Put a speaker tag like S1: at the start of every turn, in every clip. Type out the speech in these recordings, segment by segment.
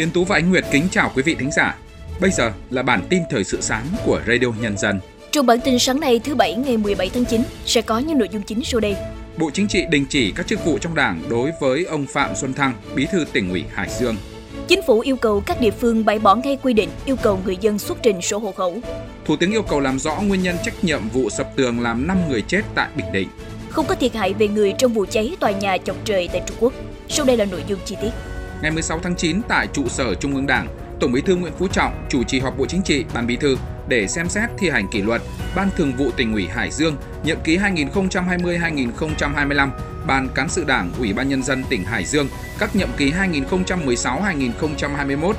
S1: Tiến Tú và Anh Nguyệt kính chào quý vị thính giả. Bây giờ là bản tin thời sự sáng của Radio Nhân dân.
S2: Trong bản tin sáng nay thứ Bảy ngày 17 tháng 9 sẽ có những nội dung chính sau đây.
S1: Bộ Chính trị đình chỉ các chức vụ trong Đảng đối với ông Phạm Xuân Thăng, Bí thư Tỉnh ủy Hải Dương.
S2: Chính phủ yêu cầu các địa phương bãi bỏ ngay quy định yêu cầu người dân xuất trình sổ hộ khẩu.
S1: Thủ tướng yêu cầu làm rõ nguyên nhân trách nhiệm vụ sập tường làm 5 người chết tại Bình Định.
S2: Không có thiệt hại về người trong vụ cháy tòa nhà chọc trời tại Trung Quốc. Sau đây là nội dung chi tiết.
S1: Ngày 16 tháng 9 tại trụ sở Trung ương Đảng, Tổng Bí thư Nguyễn Phú Trọng chủ trì họp Bộ Chính trị, Ban Bí thư để xem xét thi hành kỷ luật Ban Thường vụ Tỉnh ủy Hải Dương nhiệm kỳ 2020-2025, Ban Cán sự Đảng Ủy ban Nhân dân tỉnh Hải Dương các nhiệm kỳ 2016-2021,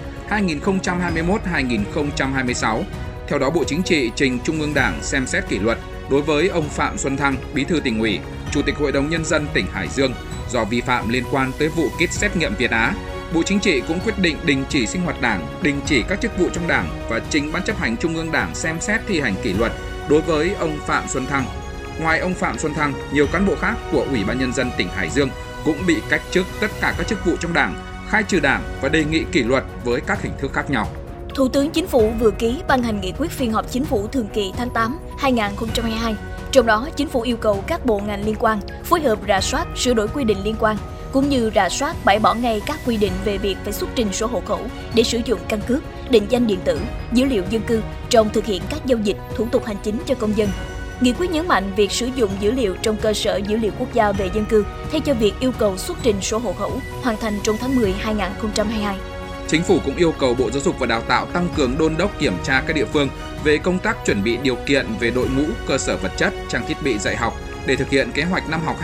S1: 2021-2026. Theo đó, Bộ Chính trị trình Trung ương Đảng xem xét kỷ luật đối với ông Phạm Xuân Thăng, Bí thư Tỉnh ủy, Chủ tịch Hội đồng Nhân dân tỉnh Hải Dương do vi phạm liên quan tới vụ kit xét nghiệm Việt Á. Bộ Chính trị cũng quyết định đình chỉ sinh hoạt Đảng, đình chỉ các chức vụ trong Đảng và trình Ban chấp hành Trung ương Đảng xem xét thi hành kỷ luật đối với ông Phạm Xuân Thăng. Ngoài ông Phạm Xuân Thăng, nhiều cán bộ khác của Ủy ban Nhân dân tỉnh Hải Dương cũng bị cách chức tất cả các chức vụ trong Đảng, khai trừ Đảng và đề nghị kỷ luật với các hình thức khác nhau.
S2: Thủ tướng Chính phủ vừa ký ban hành nghị quyết phiên họp Chính phủ thường kỳ tháng 8 2022. Trong đó, Chính phủ yêu cầu các bộ ngành liên quan phối hợp rà soát, sửa đổi quy định liên quan, cũng như rà soát bãi bỏ ngay các quy định về việc phải xuất trình sổ hộ khẩu để sử dụng căn cước, định danh điện tử, dữ liệu dân cư trong thực hiện các giao dịch, thủ tục hành chính cho công dân. Nghị quyết nhấn mạnh việc sử dụng dữ liệu trong cơ sở dữ liệu quốc gia về dân cư thay cho việc yêu cầu xuất trình sổ hộ khẩu hoàn thành trong tháng 10 2022.
S1: Chính phủ cũng yêu cầu Bộ Giáo dục và Đào tạo tăng cường đôn đốc kiểm tra các địa phương về công tác chuẩn bị điều kiện về đội ngũ, cơ sở vật chất, trang thiết bị dạy học để thực hiện kế hoạch năm học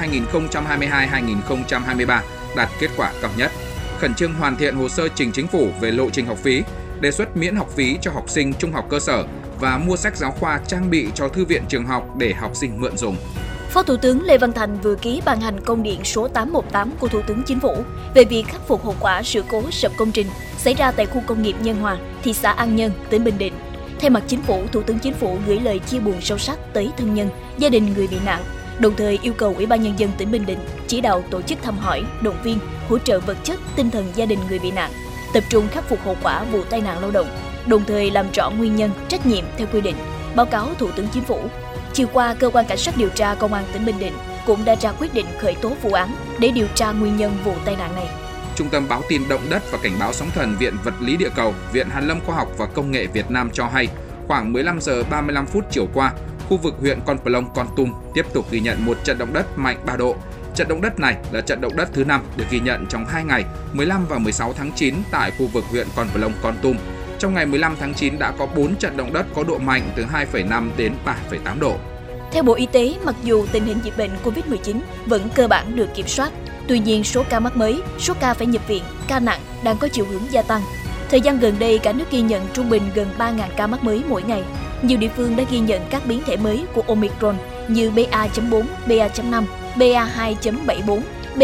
S1: 2022-2023 đạt kết quả cao nhất. Khẩn trương hoàn thiện hồ sơ trình Chính phủ về lộ trình học phí, đề xuất miễn học phí cho học sinh trung học cơ sở và mua sách giáo khoa trang bị cho thư viện trường học để học sinh mượn dùng.
S2: Phó Thủ tướng Lê Văn Thành vừa ký ban hành công điện số 818 của Thủ tướng Chính phủ về việc khắc phục hậu quả sự cố sập công trình xảy ra tại khu công nghiệp Nhân Hòa, thị xã An Nhơn, tỉnh Bình Định. Thay mặt Chính phủ, Thủ tướng Chính phủ gửi lời chia buồn sâu sắc tới thân nhân, gia đình người bị nạn, đồng thời yêu cầu Ủy ban Nhân dân tỉnh Bình Định chỉ đạo tổ chức thăm hỏi, động viên, hỗ trợ vật chất, tinh thần gia đình người bị nạn, tập trung khắc phục hậu quả vụ tai nạn lao động, đồng thời làm rõ nguyên nhân, trách nhiệm theo quy định, báo cáo Thủ tướng Chính phủ. Chiều qua, Cơ quan Cảnh sát điều tra Công an tỉnh Bình Định cũng đã ra quyết định khởi tố vụ án để điều tra nguyên nhân vụ tai nạn này.
S1: Trung tâm báo tin động đất và cảnh báo sóng thần Viện Vật lý Địa cầu, Viện Hàn lâm Khoa học và Công nghệ Việt Nam cho hay, khoảng 15 giờ 35 phút chiều qua, khu vực huyện Con Plong, Kon Tum tiếp tục ghi nhận một trận động đất mạnh 3 độ. Trận động đất này là trận động đất thứ 5 được ghi nhận trong 2 ngày 15 và 16 tháng 9 tại khu vực huyện Con Plong, Kon Tum. Trong ngày 15 tháng 9 đã có 4 trận động đất có độ mạnh từ 2,5 đến 3,8 độ.
S2: Theo Bộ Y tế, mặc dù tình hình dịch bệnh COVID-19 vẫn cơ bản được kiểm soát, tuy nhiên số ca mắc mới, số ca phải nhập viện, ca nặng đang có chiều hướng gia tăng. Thời gian gần đây, cả nước ghi nhận trung bình gần 3.000 ca mắc mới mỗi ngày. Nhiều địa phương đã ghi nhận các biến thể mới của Omicron như BA.4, BA.5, BA2.74,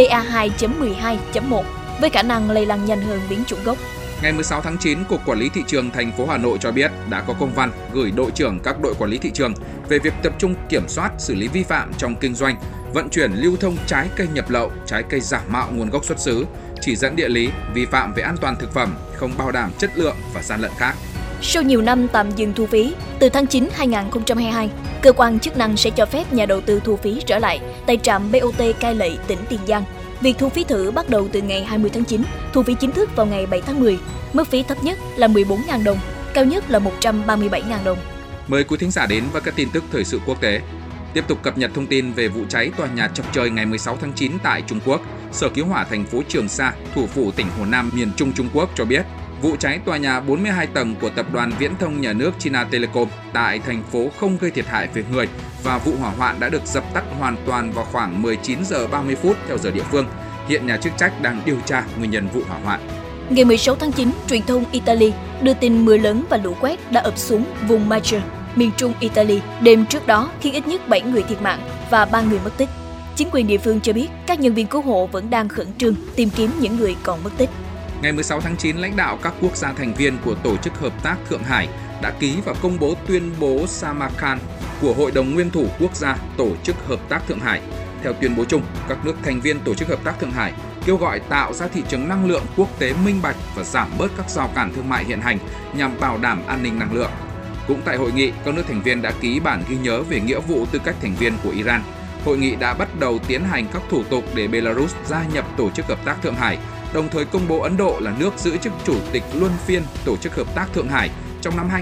S2: BA2.12.1 với khả năng lây lan nhanh hơn biến chủng gốc.
S1: Ngày 16 tháng 9, Cục Quản lý Thị trường thành phố Hà Nội cho biết đã có công văn gửi đội trưởng các đội quản lý thị trường về việc tập trung kiểm soát xử lý vi phạm trong kinh doanh, vận chuyển lưu thông trái cây nhập lậu, trái cây giả mạo nguồn gốc xuất xứ, chỉ dẫn địa lý, vi phạm về an toàn thực phẩm, không bảo đảm chất lượng và gian lận khác.
S2: Sau nhiều năm tạm dừng thu phí, từ tháng 9 2022, cơ quan chức năng sẽ cho phép nhà đầu tư thu phí trở lại tại trạm BOT Cai Lậy, tỉnh Tiền Giang. Việc thu phí thử bắt đầu từ ngày 20 tháng 9, thu phí chính thức vào ngày 7 tháng 10. Mức phí thấp nhất là 14.000 đồng, cao nhất là 137.000 đồng.
S1: Mời quý thính giả đến với các tin tức thời sự quốc tế. Tiếp tục cập nhật thông tin về vụ cháy tòa nhà chọc trời ngày 16 tháng 9 tại Trung Quốc. Sở Cứu hỏa thành phố Trường Sa, thủ phủ tỉnh Hồ Nam, miền Trung Trung Quốc cho biết, vụ cháy tòa nhà 42 tầng của Tập đoàn Viễn thông Nhà nước China Telecom tại thành phố không gây thiệt hại về người và vụ hỏa hoạn đã được dập tắt hoàn toàn vào khoảng 19 giờ 30 phút theo giờ địa phương. Hiện nhà chức trách đang điều tra nguyên nhân vụ hỏa hoạn.
S2: Ngày 16 tháng 9, truyền thông Italy đưa tin mưa lớn và lũ quét đã ập xuống vùng Marche, miền trung Italy đêm trước đó khiến ít nhất 7 người thiệt mạng và 3 người mất tích. Chính quyền địa phương cho biết các nhân viên cứu hộ vẫn đang khẩn trương tìm kiếm những người còn mất tích.
S1: Ngày 16 tháng 9, lãnh đạo các quốc gia thành viên của Tổ chức Hợp tác Thượng Hải đã ký và công bố tuyên bố Samarkand của Hội đồng Nguyên thủ Quốc gia Tổ chức Hợp tác Thượng Hải. Theo tuyên bố chung, các nước thành viên Tổ chức Hợp tác Thượng Hải kêu gọi tạo ra thị trường năng lượng quốc tế minh bạch và giảm bớt các rào cản thương mại hiện hành nhằm bảo đảm an ninh năng lượng. Cũng tại hội nghị, các nước thành viên đã ký bản ghi nhớ về nghĩa vụ tư cách thành viên của Iran. Hội nghị đã bắt đầu tiến hành các thủ tục để Belarus gia nhập Tổ chức Hợp tác Thượng Hải, đồng thời công bố Ấn Độ là nước giữ chức chủ tịch luân phiên Tổ chức Hợp tác Thượng Hải trong năm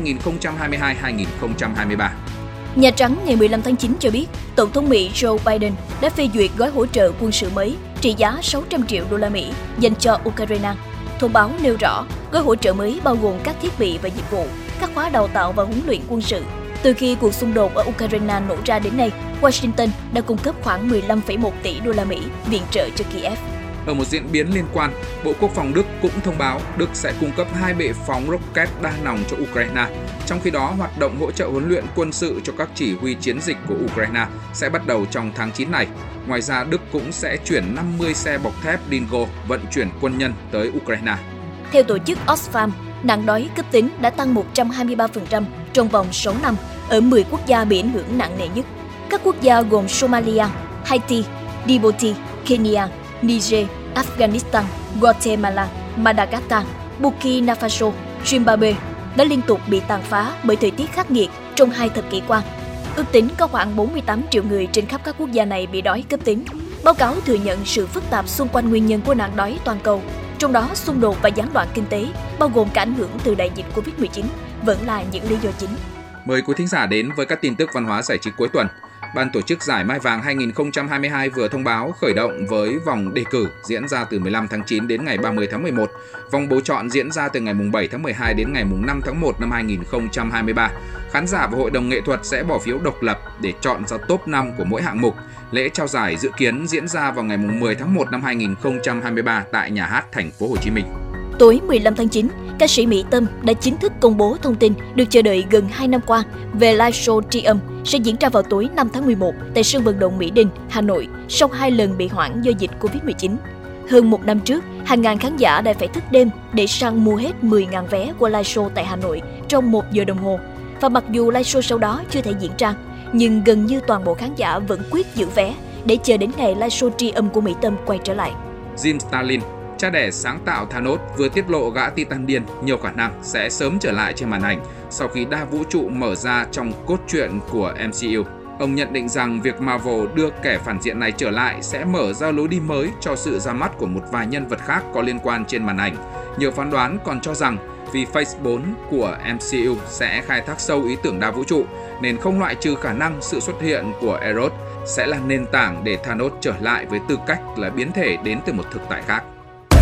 S1: 2022-2023.
S2: Nhà Trắng ngày 15 tháng 9 cho biết, Tổng thống Mỹ Joe Biden đã phê duyệt gói hỗ trợ quân sự mới trị giá 600 triệu đô la Mỹ dành cho Ukraine. Thông báo nêu rõ, gói hỗ trợ mới bao gồm các thiết bị và dịch vụ, các khóa đào tạo và huấn luyện quân sự. Từ khi cuộc xung đột ở Ukraine nổ ra đến nay, Washington đã cung cấp khoảng 15,1 tỷ đô la Mỹ viện trợ cho Kiev.
S1: Ở một diễn biến liên quan, Bộ Quốc phòng Đức cũng thông báo Đức sẽ cung cấp 2 bệ phóng rocket đa nòng cho Ukraine. Trong khi đó, hoạt động hỗ trợ huấn luyện quân sự cho các chỉ huy chiến dịch của Ukraine sẽ bắt đầu trong tháng 9 này. Ngoài ra, Đức cũng sẽ chuyển 50 xe bọc thép Dingo vận chuyển quân nhân tới Ukraine.
S2: Theo tổ chức Oxfam, nạn đói cấp tính đã tăng 123% trong vòng 6 năm ở 10 quốc gia bị ảnh hưởng nặng nề nhất. Các quốc gia gồm Somalia, Haiti, Djibouti, Kenya, Niger, Afghanistan, Guatemala, Madagascar, Burkina Faso, Zimbabwe đã liên tục bị tàn phá bởi thời tiết khắc nghiệt trong 2 thập kỷ qua. Ước tính có khoảng 48 triệu người trên khắp các quốc gia này bị đói cấp tính. Báo cáo thừa nhận sự phức tạp xung quanh nguyên nhân của nạn đói toàn cầu, trong đó xung đột và gián đoạn kinh tế, bao gồm cả ảnh hưởng từ đại dịch Covid-19, vẫn là những lý do chính.
S1: Mời quý thính giả đến với các tin tức văn hóa giải trí cuối tuần. Ban tổ chức Giải Mai Vàng 2022 vừa thông báo khởi động với vòng đề cử diễn ra từ 15 tháng 9 đến ngày 30 tháng 11. Vòng bầu chọn diễn ra từ ngày 7 tháng 12 đến ngày 5 tháng 1 năm 2023. Khán giả và hội đồng nghệ thuật sẽ bỏ phiếu độc lập để chọn ra top 5 của mỗi hạng mục. Lễ trao giải dự kiến diễn ra vào ngày 10 tháng 1 năm 2023 tại Nhà hát Thành phố Hồ Chí Minh.
S2: Tối 15 tháng 9, ca sĩ Mỹ Tâm đã chính thức công bố thông tin được chờ đợi gần 2 năm qua về live show Tri Âm sẽ diễn ra vào tối 5 tháng 11 tại sân vận động Mỹ Đình, Hà Nội sau 2 lần bị hoãn do dịch Covid-19. Hơn 1 năm trước, hàng ngàn khán giả đã phải thức đêm để săn mua hết 10.000 vé của live show tại Hà Nội trong 1 giờ đồng hồ. Và mặc dù live show sau đó chưa thể diễn ra, nhưng gần như toàn bộ khán giả vẫn quyết giữ vé để chờ đến ngày live show Tri Âm của Mỹ Tâm quay trở lại.
S1: Jim Starlin, cha đẻ sáng tạo Thanos, vừa tiết lộ gã Titan điên nhiều khả năng sẽ sớm trở lại trên màn ảnh sau khi đa vũ trụ mở ra trong cốt truyện của MCU. Ông nhận định rằng việc Marvel đưa kẻ phản diện này trở lại sẽ mở ra lối đi mới cho sự ra mắt của một vài nhân vật khác có liên quan trên màn ảnh. Nhiều phán đoán còn cho rằng vì Phase 4 của MCU sẽ khai thác sâu ý tưởng đa vũ trụ, nên không loại trừ khả năng sự xuất hiện của Eros sẽ là nền tảng để Thanos trở lại với tư cách là biến thể đến từ một thực tại khác.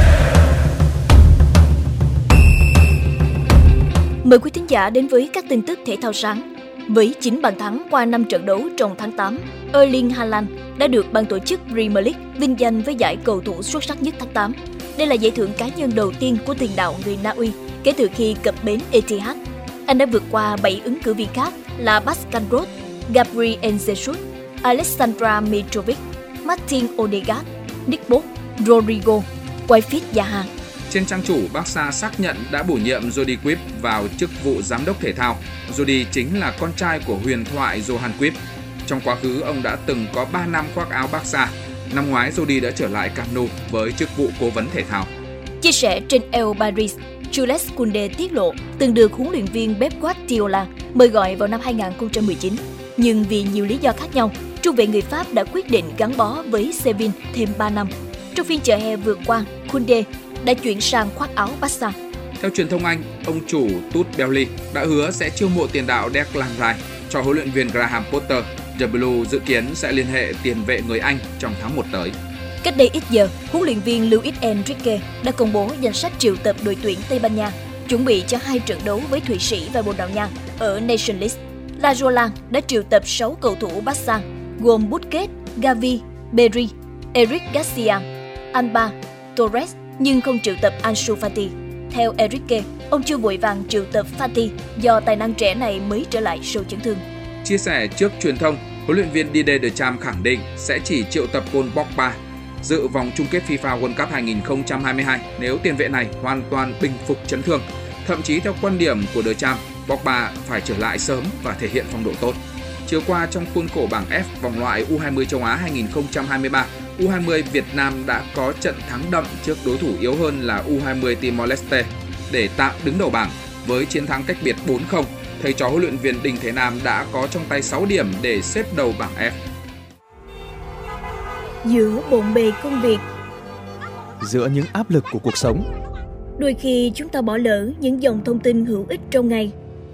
S2: Mời quý thính giả đến với các tin tức thể thao sáng. Với 9 bàn thắng qua 5 trận đấu trong tháng 8, Erling Haaland đã được ban tổ chức Premier League vinh danh với giải cầu thủ xuất sắc nhất tháng 8. Đây là giải thưởng cá nhân đầu tiên của tiền đạo người Na Uy kể từ khi cập bến Etihad. Anh đã vượt qua 7 ứng cử viên khác là Pascal Gross, Gabriel Jesus, Alexandra Mitrovic, Martin Odegaard, Nick Pope, Rodrigo, Wilfried Zaha.
S1: Trên trang chủ, Barca xác nhận đã bổ nhiệm Jordi Cruyff vào chức vụ giám đốc thể thao. Jordi chính là con trai của huyền thoại Johan Cruyff. Trong quá khứ, ông đã từng có 3 năm khoác áo Barca. Năm ngoái, Jordi đã trở lại Camp Nou với chức vụ cố vấn thể thao.
S2: Chia sẻ trên El País, Jules Koundé tiết lộ từng được huấn luyện viên Pep Guardiola mời gọi vào năm 2019. Nhưng vì nhiều lý do khác nhau, trung vệ người Pháp đã quyết định gắn bó với Sevilla thêm 3 năm. Trong phiên chợ hè vừa qua, Koundé đã chuyển sang khoác áo Barca.
S1: Theo truyền thông Anh, ông chủ Todd Boehly đã hứa sẽ chiêu mộ tiền đạo Declan Rice cho huấn luyện viên Graham Potter. The Blue dự kiến sẽ liên hệ tiền vệ người Anh trong tháng 1 tới.
S2: Cách đây ít giờ, huấn luyện viên Luis Enrique đã công bố danh sách triệu tập đội tuyển Tây Ban Nha chuẩn bị cho 2 trận đấu với Thụy Sĩ và Bồ Đào Nha ở Nations League. La Roland đã triệu tập 6 cầu thủ Barca gồm Busquets, Gavi, Pedri, Eric Garcia, Alba, Torres nhưng không triệu tập Ansu Fati. Theo Enrique, ông chưa vội vàng triệu tập Fati do tài năng trẻ này mới trở lại sau chấn thương.
S1: Chia sẻ trước truyền thông, huấn luyện viên Didier Deschamps khẳng định sẽ chỉ triệu tập Paul Pogba dự vòng chung kết FIFA World Cup 2022 nếu tiền vệ này hoàn toàn bình phục chấn thương. Thậm chí theo quan điểm của Deschamps, Pogba phải trở lại sớm và thể hiện phong độ tốt. Chiều qua trong khuôn khổ bảng F vòng loại U20 châu Á 2023, U20 Việt Nam đã có trận thắng đậm trước đối thủ yếu hơn là U20 Timor-Leste để tạm đứng đầu bảng. Với chiến thắng cách biệt 4-0, thầy trò huấn luyện viên Đinh Thế Nam đã có trong tay 6 điểm để xếp đầu bảng F.
S2: Giữa bộn bề công việc,
S3: giữa những áp lực của cuộc sống,
S2: đôi khi chúng ta bỏ lỡ những dòng thông tin hữu ích trong ngày.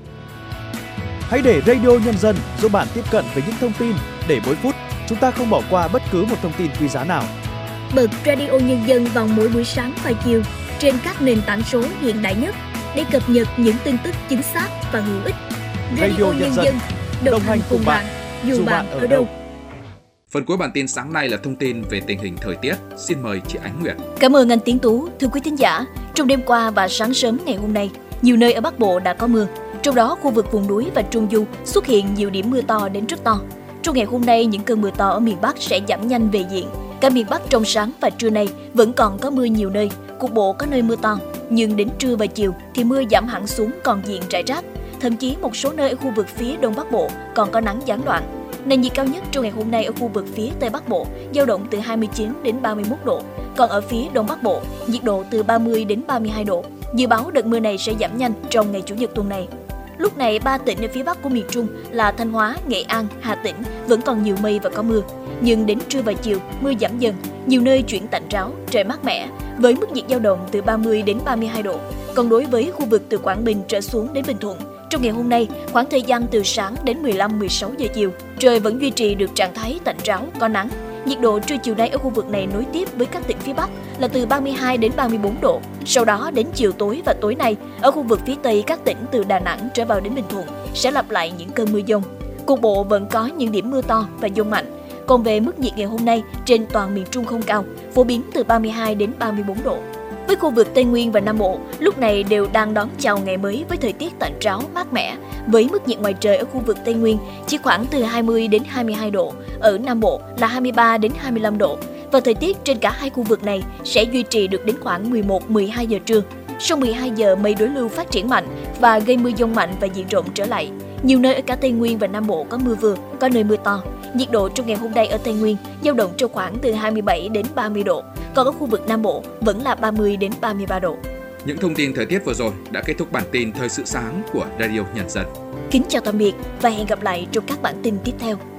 S3: Hãy để Radio Nhân dân giúp bạn tiếp cận với những thông tin để mỗi phút chúng ta không bỏ qua bất cứ một thông tin quý giá nào.
S2: Bật Radio Nhân dân vào mỗi buổi sáng và chiều trên các nền tảng số hiện đại nhất để cập nhật những tin tức chính xác và hữu ích. Radio Nhân dân đồng hành cùng bạn, dù bạn ở đâu.
S1: Phần cuối bản tin sáng nay là thông tin về tình hình thời tiết. Xin mời chị Ánh Nguyệt.
S2: Cảm ơn anh Tiến Tú. Thưa quý thính giả, trong đêm qua và sáng sớm ngày hôm nay, nhiều nơi ở Bắc Bộ đã có mưa. Trong đó, khu vực vùng núi và Trung Du xuất hiện nhiều điểm mưa to đến rất to. Trong ngày hôm nay, những cơn mưa to ở miền Bắc sẽ giảm nhanh về diện. Cả miền Bắc trong sáng và trưa nay vẫn còn có mưa nhiều nơi, cục bộ có nơi mưa to. Nhưng đến trưa và chiều thì mưa giảm hẳn xuống còn diện rải rác. Thậm chí một số nơi ở khu vực phía Đông Bắc Bộ còn có nắng gián đoạn. Nền nhiệt cao nhất trong ngày hôm nay ở khu vực phía Tây Bắc Bộ dao động từ 29 đến 31 độ, còn ở phía Đông Bắc Bộ nhiệt độ từ 30 đến 32 độ. Dự báo đợt mưa này sẽ giảm nhanh trong ngày Chủ nhật tuần này. Lúc này, 3 tỉnh ở phía Bắc của miền Trung là Thanh Hóa, Nghệ An, Hà Tĩnh vẫn còn nhiều mây và có mưa. Nhưng đến trưa và chiều, mưa giảm dần, nhiều nơi chuyển tạnh ráo, trời mát mẻ, với mức nhiệt dao động từ 30 đến 32 độ. Còn đối với khu vực từ Quảng Bình trở xuống đến Bình Thuận, trong ngày hôm nay, khoảng thời gian từ sáng đến 15-16 giờ chiều, trời vẫn duy trì được trạng thái tạnh ráo, có nắng. Nhiệt độ trưa chiều nay ở khu vực này nối tiếp với các tỉnh phía Bắc là từ 32 đến 34 độ. Sau đó đến chiều tối và tối nay, ở khu vực phía Tây các tỉnh từ Đà Nẵng trở vào đến Bình Thuận sẽ lặp lại những cơn mưa dông. Cục bộ vẫn có những điểm mưa to và dông mạnh. Còn về mức nhiệt ngày hôm nay trên toàn miền Trung không cao, phổ biến từ 32 đến 34 độ. Với khu vực Tây Nguyên và Nam Bộ, lúc này đều đang đón chào ngày mới với thời tiết tạnh ráo, mát mẻ, với mức nhiệt ngoài trời ở khu vực Tây Nguyên chỉ khoảng từ 20 đến 22 độ, ở Nam Bộ là 23 đến 25 độ, và thời tiết trên cả hai khu vực này sẽ duy trì được đến khoảng 11-12 giờ trưa. Sau 12 giờ, mây đối lưu phát triển mạnh và gây mưa dông mạnh và diện rộng trở lại. Nhiều nơi ở cả Tây Nguyên và Nam Bộ có mưa vừa, có nơi mưa to. Nhiệt độ trong ngày hôm nay ở Tây Nguyên dao động trong khoảng từ 27 đến 30 độ, còn ở khu vực Nam Bộ vẫn là 30 đến 33 độ.
S1: Những thông tin thời tiết vừa rồi đã kết thúc bản tin Thời sự sáng của Radio Nhân dân.
S2: Kính chào tạm biệt và hẹn gặp lại trong các bản tin tiếp theo.